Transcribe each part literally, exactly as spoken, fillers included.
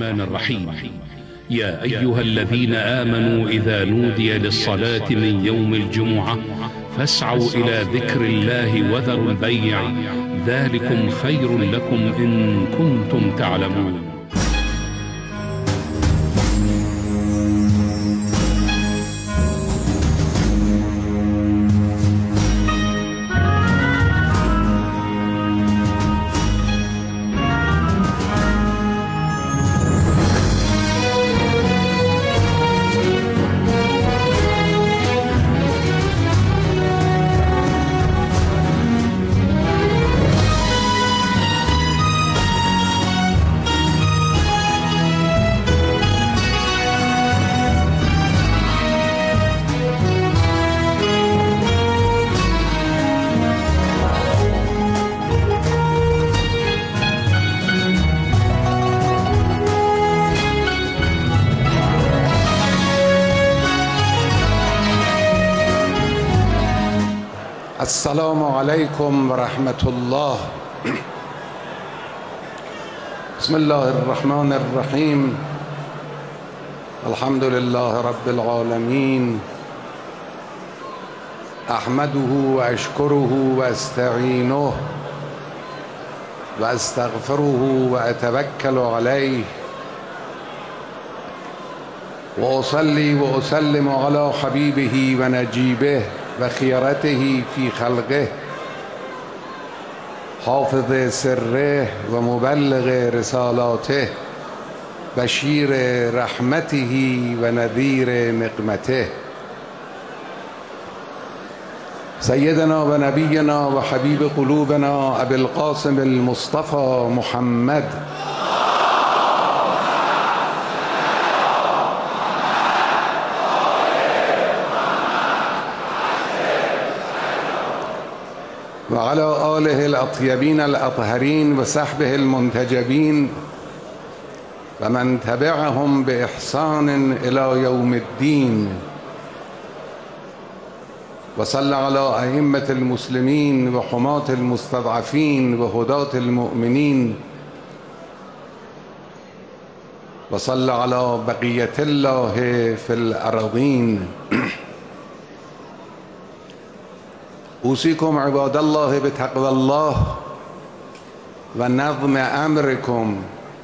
الرحمن الرحيم. يا أيها الذين آمنوا إذا نودي للصلاة من يوم الجمعة فاسعوا إلى ذكر الله وذروا البيع ذلكم خير لكم إن كنتم تعلمون. السلام علیکم ورحمۃ اللہ. بسم اللہ الرحمن الرحیم. الحمد للہ رب العالمین. احمده واشکره واستعینه واستغفره واتوکل علیہ واصلی واسلم علی حبیبه ونجیبه وخیرته فی خلقه حافظ سره ومبلغ رسالاته بشیر رحمته ونذیر نقمته سیدنا و نبینا و حبیب قلوبنا ابی القاسم المصطفى محمد وعلى آله الأطيبين الأطهرين وصحبه المنتجبين ومن تبعهم بإحسان إلى يوم الدين. وصلى على أئمة المسلمين وحماة المستضعفين وهداة المؤمنين وصلى على بقية الله في الأرضين. اوصیکم عباد اللہ بتقوی اللہ و نظم امرکم.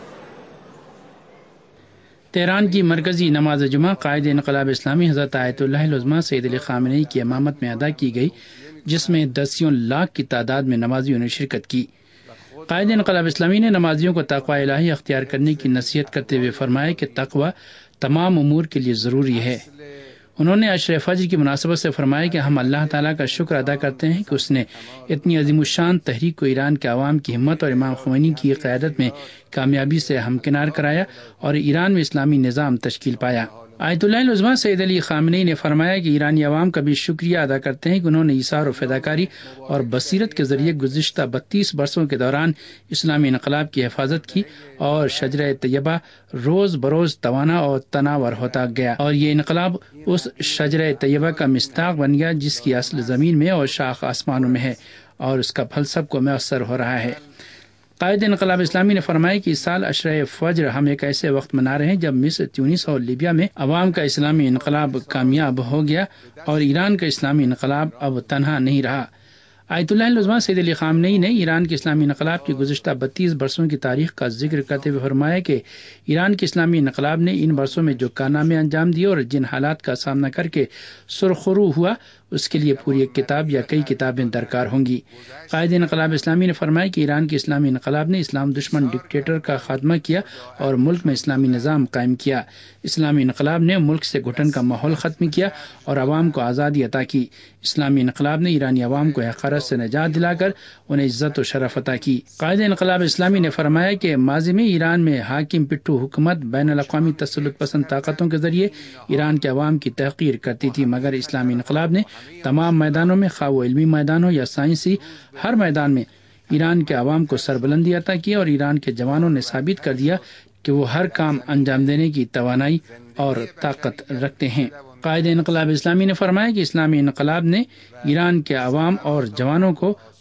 تہران کی مرکزی نماز جمعہ قائد انقلاب اسلامی حضرت آیت اللہ العظمیٰ سید علی خامنہئی کی امامت میں ادا کی گئی، جس میں دسیوں لاکھ کی تعداد میں نمازیوں نے شرکت کی. قائد انقلاب اسلامی نے نمازیوں کو تقوی الہی اختیار کرنے کی نصیحت کرتے ہوئے فرمایا کہ تقوی تمام امور کے لیے ضروری ہے. انہوں نے عشر فجر کی مناسبت سے فرمایا کہ ہم اللہ تعالیٰ کا شکر ادا کرتے ہیں کہ اس نے اتنی عظیم الشان تحریک کو ایران کے عوام کی ہمت اور امام خمینی کی قیادت میں کامیابی سے ہمکنار کرایا اور ایران میں اسلامی نظام تشکیل پایا. آیت اللہ العظمیٰ سید علی خامنہئی نے فرمایا کہ ایرانی عوام کا بھی شکریہ ادا کرتے ہیں کہ انہوں نے ایثار و فداکاری اور بصیرت کے ذریعے گزشتہ بتیس برسوں کے دوران اسلامی انقلاب کی حفاظت کی اور شجرہ طیبہ روز بروز توانا اور تناور ہوتا گیا، اور یہ انقلاب اس شجرہ طیبہ کا مصداق بن گیا جس کی اصل زمین میں اور شاخ آسمانوں میں ہے، اور اس کا پھل سب کو میسر ہو رہا ہے. قائد انقلاب اسلامی نے فرمایا کہ اس سال عشرہ فجر ہم ایک ایسے وقت منا رہے ہیں جب مصر، تیونس اور لیبیا میں عوام کا اسلامی انقلاب کامیاب ہو گیا اور ایران کا اسلامی انقلاب اب تنہا نہیں رہا. آیت اللہ العظمیٰ سید علی خامنہئی نے ایران کے اسلامی انقلاب کی گزشتہ بتیس برسوں کی تاریخ کا ذکر کرتے ہوئے فرمایا کہ ایران کے اسلامی انقلاب نے ان برسوں میں جو کارنامے انجام دیے اور جن حالات کا سامنا کر کے سرخرو ہوا، اس کے لیے پوری ایک کتاب یا کئی کتابیں درکار ہوں گی. قائد انقلاب اسلامی نے فرمایا کہ ایران کے اسلامی انقلاب نے اسلام دشمن ڈکٹیٹر کا خاتمہ کیا اور ملک میں اسلامی نظام قائم کیا. اسلامی انقلاب نے ملک سے گھٹن کا ماحول ختم کیا اور عوام کو آزادی عطا کی. اسلامی انقلاب نے ایرانی عوام کو حقارت سے نجات دلا کر انہیں عزت و شرف عطا کی. قائد انقلاب اسلامی نے فرمایا کہ ماضی میں ایران میں حاکم پٹھو حکومت بین الاقوامی تسلط پسند طاقتوں کے ذریعے ایران کے عوام کی تحقیر کرتی تھی، مگر اسلامی انقلاب نے تمام میدانوں میں، خواہ وہ علمی میدان ہو یا سائنسی، ہر میدان میں ایران کے عوام کو سربلندی عطا کی اور ایران کے جوانوں نے ثابت کر دیا کہ وہ ہر کام انجام دینے کی توانائی اور طاقت رکھتے ہیں. قائد انقلاب اسلامی نے فرمایا کہ اسلامی انقلاب نے ایران کے عوام اور جوانوں کو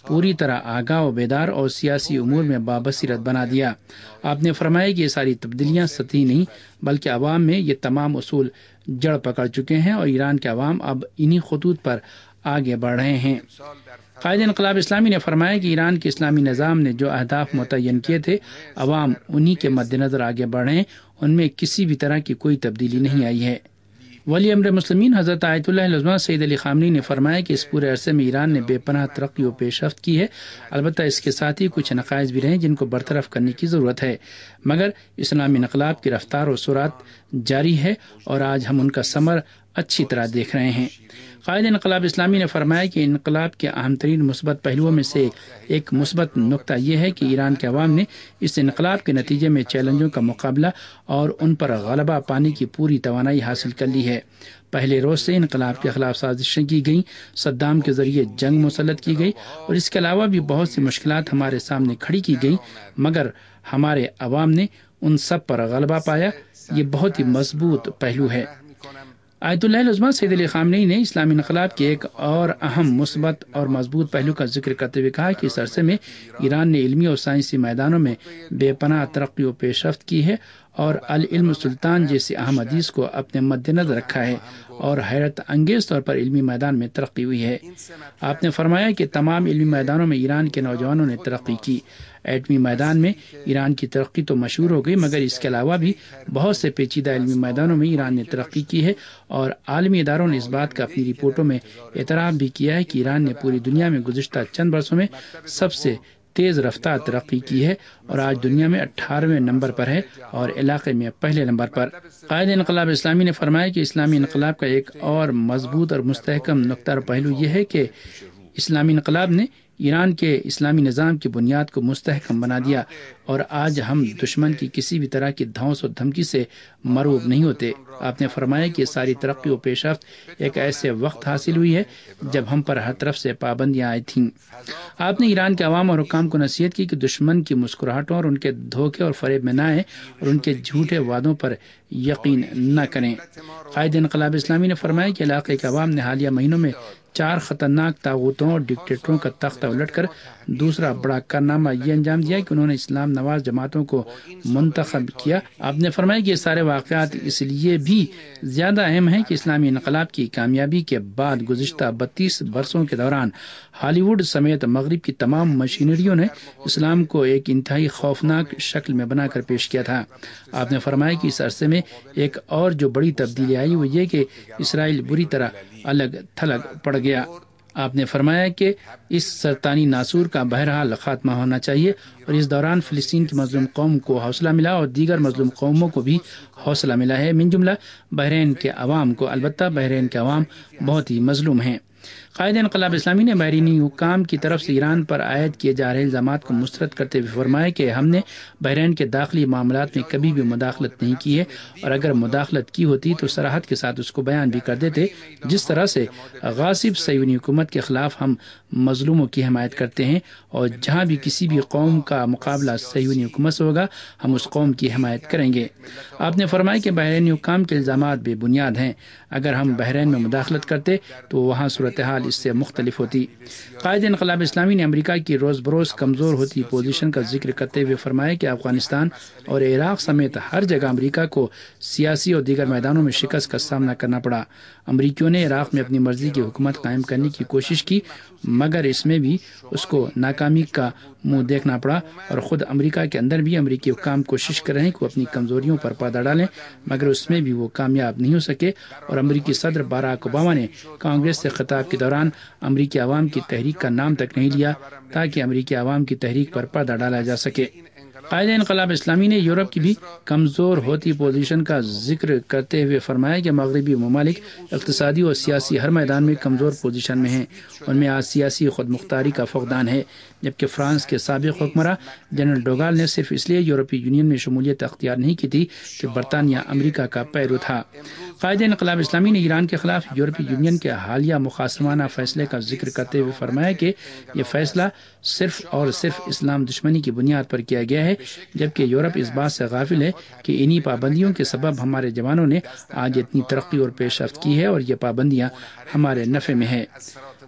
پوری طرح آگاہ و بیدار اور سیاسی امور میں بابصیرت بنا دیا۔ آپ نے فرمایا کہ یہ ساری تبدیلیاں سطحی نہیں بلکہ عوام میں یہ تمام اصول جڑ پکڑ چکے ہیں اور ایران کے عوام اب انہی خطوط پر آگے بڑھ رہے ہیں۔ قائد انقلاب اسلامی نے فرمایا کہ ایران کے اسلامی نظام نے جو اہداف متعین کیے تھے عوام انہی کے مد نظر آگے بڑھ رہے ہیں، ان میں کسی بھی طرح کی کوئی تبدیلی نہیں آئی ہے۔ ولی امر مسلمین حضرت آیت اللہ العظمہ سید علی خامنئی نے فرمایا کہ اس پورے عرصے میں ایران نے بے پناہ ترقی و پیش رفت کی ہے، البتہ اس کے ساتھ ہی کچھ نقائص بھی رہے جن کو برطرف کرنے کی ضرورت ہے، مگر اسلامی انقلاب کی رفتار و سرعت جاری ہے اور آج ہم ان کا ثمر اچھی طرح دیکھ رہے ہیں۔ قائد انقلاب اسلامی نے فرمایا کہ انقلاب کے اہم ترین مثبت پہلوؤں میں سے ایک مثبت نقطہ یہ ہے کہ ایران کے عوام نے اس انقلاب کے نتیجے میں چیلنجوں کا مقابلہ اور ان پر غلبہ پانے کی پوری توانائی حاصل کر لی ہے۔ پہلے روز سے انقلاب کے خلاف سازشیں کی گئیں، صدام کے ذریعے جنگ مسلط کی گئی اور اس کے علاوہ بھی بہت سی مشکلات ہمارے سامنے کھڑی کی گئیں، مگر ہمارے عوام نے ان سب پر غلبہ پایا۔ یہ بہت ہی مضبوط پہلو ہے۔ آیت اللہ العظمہ سید علی خامنئی نے اسلامی انقلاب کے ایک اور اہم مثبت اور مضبوط پہلو کا ذکر کرتے ہوئے کہا کہ اس عرصے میں ایران نے علمی اور سائنسی میدانوں میں بے پناہ ترقی و پیش رفت کی ہے اور العلم سلطان جیسی اہم حدیث کو اپنے مد نظر رکھا ہے اور حیرت انگیز طور پر علمی میدان میں ترقی ہوئی ہے۔ آپ نے فرمایا کہ تمام علمی میدانوں میں ایران کے نوجوانوں نے ترقی کی۔ ایٹمی میدان میں ایران کی ترقی تو مشہور ہو گئی، مگر اس کے علاوہ بھی بہت سے پیچیدہ علمی میدانوں میں ایران نے ترقی کی ہے اور عالمی اداروں نے اس بات کا اپنی رپورٹوں میں اعتراف بھی کیا ہے کہ ایران نے پوری دنیا میں گزشتہ چند برسوں میں سب سے تیز رفتار ترقی کی ہے اور آج دنیا میں اٹھارہویں نمبر پر ہے اور علاقے میں پہلے نمبر پر۔ قائد انقلاب اسلامی نے فرمایا کہ اسلامی انقلاب کا ایک اور مضبوط اور مستحکم نقطہ پہلو یہ ہے کہ اسلامی انقلاب نے ایران کے اسلامی نظام کی بنیاد کو مستحکم بنا دیا اور آج ہم دشمن کی کسی بھی طرح کی دھونس و دھمکی سے مرعوب نہیں ہوتے۔ آپ نے فرمایا کہ ساری ترقی و پیش رفت ایک ایسے وقت حاصل ہوئی ہے جب ہم پر ہر طرف سے پابندیاں آئی تھیں۔ آپ نے ایران کے عوام اور حکام کو نصیحت کی کہ دشمن کی مسکراہٹوں اور ان کے دھوکے اور فریب میں نہ آئیں اور ان کے جھوٹے وعدوں پر یقین نہ کریں۔ قائد انقلاب اسلامی نے فرمایا کہ علاقے کے عوام نے حالیہ مہینوں میں چار خطرناک طاغوتوں اور ڈکٹیٹروں کا تختہ الٹ کر دوسرا بڑا کارنامہ یہ انجام دیا کہ انہوں نے اسلام نواز جماعتوں کو منتخب کیا۔ آپ نے فرمایا کہ یہ سارے واقعات اس لیے بھی زیادہ اہم ہیں کہ اسلامی انقلاب کی کامیابی کے بعد گزشتہ بتیس برسوں کے دوران ہالی ووڈ سمیت مغرب کی تمام مشینریوں نے اسلام کو ایک انتہائی خوفناک شکل میں بنا کر پیش کیا تھا۔ آپ نے فرمایا کہ اس عرصے میں ایک اور جو بڑی تبدیلی آئی وہ یہ کہ اسرائیل بری طرح الگ تھلگ پڑ گیا۔ آپ نے فرمایا کہ اس سرطانی ناسور کا بہرحال خاتمہ ہونا چاہیے اور اس دوران فلسطین کی مظلوم قوم کو حوصلہ ملا اور دیگر مظلوم قوموں کو بھی حوصلہ ملا ہے، من جملہ بحرین کے عوام کو۔ البتہ بحرین کے عوام بہت ہی مظلوم ہیں۔ قائد انقلاب اسلامی نے بحرینی حکام کی طرف سے ایران پر عائد کیے جا رہے الزامات کو مسترد کرتے ہوئے فرمایا کہ ہم نے بحرین کے داخلی معاملات میں کبھی بھی مداخلت نہیں کی ہے اور اگر مداخلت کی ہوتی تو صراحت کے ساتھ اس کو بیان بھی کر دیتے۔ جس طرح سے غاصب صہیونی حکومت کے خلاف ہم مظلوموں کی حمایت کرتے ہیں اور جہاں بھی کسی بھی قوم کا مقابلہ صہیونی حکومت سے ہوگا ہم اس قوم کی حمایت کریں گے۔ آپ نے فرمایا کہ بحرینی حکام کے الزامات بے بنیاد ہیں، اگر ہم بحرین میں مداخلت کرتے تو وہاں صورتحال اس سے مختلف ہوتی۔ قائد انقلاب اسلامی نے امریکہ کی روز بروز کمزور ہوتی پوزیشن کا ذکر کرتے ہوئے فرمایا کہ افغانستان اور عراق سمیت ہر جگہ امریکہ کو سیاسی اور دیگر میدانوں میں شکست کا سامنا کرنا پڑا۔ امریکیوں نے عراق میں اپنی مرضی کی حکومت قائم کرنے کی کوشش کی، مگر اس میں بھی اس کو ناکامی کا منہ دیکھنا پڑا اور خود امریکہ کے اندر بھی امریکی حکام کوشش کر رہے ہیں کہ وہ اپنی کمزوریوں پر پردہ ڈالیں، مگر اس میں بھی وہ کامیاب نہیں ہو سکے اور امریکی صدر باراک اوباما نے کانگریس سے خطاب کے دوران امریکی عوام کی تحریک کا نام تک نہیں لیا تاکہ امریکی عوام کی تحریک پر پردہ ڈالا جا سکے۔ قائد انقلاب اسلامی نے یورپ کی بھی کمزور ہوتی پوزیشن کا ذکر کرتے ہوئے فرمایا کہ مغربی ممالک اقتصادی اور سیاسی ہر میدان میں کمزور پوزیشن میں ہیں، ان میں آج سیاسی خود مختاری کا فقدان ہے، جبکہ فرانس کے سابق حکمراں جنرل ڈوگال نے صرف اس لیے یورپی یونین میں شمولیت اختیار نہیں کی تھی کہ برطانیہ امریکہ کا پیرو تھا۔ قائد انقلاب اسلامی نے ایران کے خلاف یورپی یونین کے حالیہ مخاصمانہ فیصلے کا ذکر کرتے ہوئے فرمایا کہ یہ فیصلہ صرف اور صرف اسلام دشمنی کی بنیاد پر کیا گیا ہے، جبکہ یورپ اس بات سے غافل ہے کہ انہی پابندیوں کے سبب ہمارے جوانوں نے آج اتنی ترقی اور پیش رفت کی ہے اور یہ پابندیاں ہمارے نفع میں ہے۔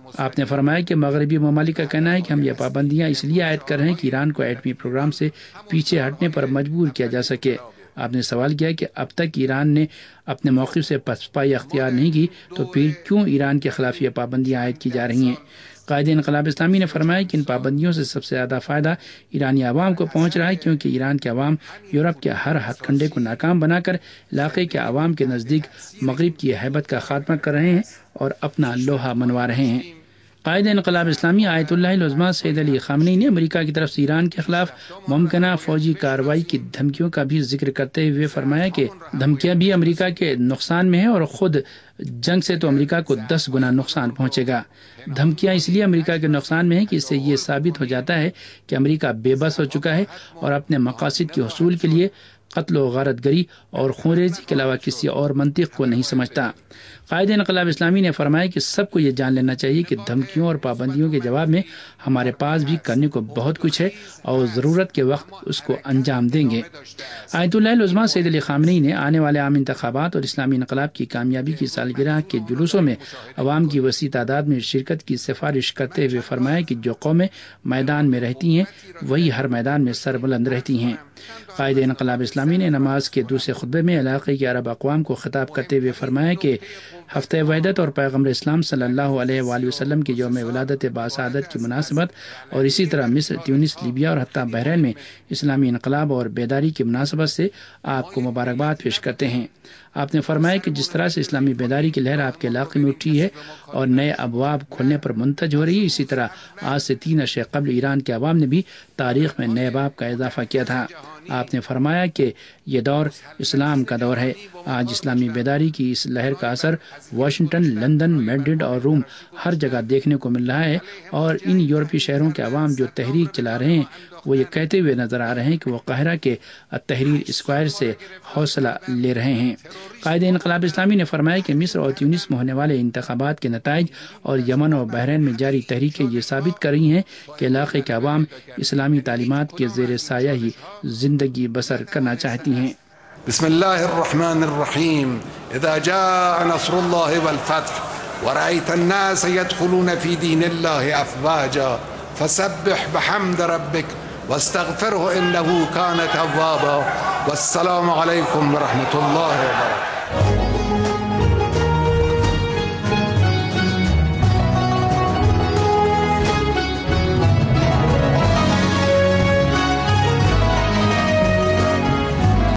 آپ نے فرمایا کہ مغربی ممالک کا کہنا ہے کہ ہم یہ پابندیاں اس لیے عائد کر رہے ہیں کہ ایران کو ایٹمی پروگرام سے پیچھے ہٹنے پر مجبور کیا جا سکے۔ آپ نے سوال کیا کہ اب تک ایران نے اپنے موقف سے پسپائی اختیار نہیں کی تو پھر کیوں ایران کے خلاف یہ پابندیاں عائد کی جا رہی ہیں۔ قائد انقلاب اسلامی نے فرمایا کہ ان پابندیوں سے سب سے زیادہ فائدہ ایرانی عوام کو پہنچ رہا ہے، کیونکہ ایران کے عوام یورپ کے ہر ہتھ کنڈے کو ناکام بنا کر علاقے کے عوام کے نزدیک مغرب کی ہیبت کا خاتمہ کر رہے ہیں اور اپنا لوہا منوا رہے ہیں۔ قائد انقلاب اسلامی آیت اللہ العظمیٰ سید علی خامنئی نے امریکہ کی طرف سے ایران کے خلاف ممکنہ فوجی کارروائی کی دھمکیوں کا بھی ذکر کرتے ہوئے فرمایا کہ دھمکیاں بھی امریکہ کے نقصان میں ہیں اور خود جنگ سے تو امریکہ کو دس گنا نقصان پہنچے گا۔ دھمکیاں اس لیے امریکہ کے نقصان میں ہیں کہ اس سے یہ ثابت ہو جاتا ہے کہ امریکہ بے بس ہو چکا ہے اور اپنے مقاصد کے حصول کے لیے قتل و غارت گری اور خونریزی کے علاوہ کسی اور منطق کو نہیں سمجھتا۔ قائد انقلاب اسلامی نے فرمایا کہ سب کو یہ جان لینا چاہیے کہ دھمکیوں اور پابندیوں کے جواب میں ہمارے پاس بھی کرنے کو بہت کچھ ہے اور ضرورت کے وقت اس کو انجام دیں گے۔ آیت اللہ العظمیٰ سید علی خامنئی نے آنے والے عام انتخابات اور اسلامی انقلاب کی کامیابی کی سالگرہ کے جلوسوں میں عوام کی وسیع تعداد میں شرکت کی سفارش کرتے ہوئے فرمایا کہ جو قومیں میدان میں رہتی ہیں وہی ہر میدان میں سربلند رہتی ہیں۔ قائد انقلاب اسلامی نے نماز کے دوسرے خطبے میں علاقے کے عرب اقوام کو خطاب کرتے ہوئے فرمایا کہ ہفتہ وحدت اور پیغمبر اسلام صلی اللہ علیہ وآلہ وسلم کی یوم ولادت باسعادت کی مناسبت اور اسی طرح مصر، تیونس، لیبیا اور حتیٰ بحرین میں اسلامی انقلاب اور بیداری کی مناسبت سے آپ کو مبارکباد پیش کرتے ہیں۔ آپ نے فرمایا کہ جس طرح سے اسلامی بیداری کی لہر آپ کے علاقے میں اٹھی ہے اور نئے ابواب کھولنے پر منتج ہو رہی ہے، اسی طرح آج سے تین عرصے قبل ایران کے عوام نے بھی تاریخ میں نئے باب کا اضافہ کیا تھا۔ آپ نے فرمایا کہ یہ دور اسلام کا دور ہے۔ آج اسلامی بیداری کی اس لہر کا اثر واشنگٹن، لندن، میڈرڈ اور روم ہر جگہ دیکھنے کو مل رہا ہے، اور ان یورپی شہروں کے عوام جو تحریک چلا رہے ہیں وہ یہ کہتے ہوئے نظر آ رہے ہیں کہ وہ قاہرہ کے تحریر اسکوائر سے حوصلہ لے رہے ہیں۔ قائد انقلاب اسلامی نے فرمایا کہ مصر اور تیونس میں ہونے والے انتخابات کے نتائج اور یمن اور بحرین میں جاری تحریکیں یہ ثابت کر رہی ہیں کہ علاقے کے عوام اسلامی تعلیمات کے زیر سایہ ہی زندگی بسر کرنا چاہتی ہیں۔ بسم اللہ الرحمن الرحیم اذا جاء نصر اللہ والفتح ورأيت الناس يدخلون في دين الله أفواجا فسبح بحمد ربك واستغفره إنه كان توابا والسلام عليكم ورحمة الله وبركاته۔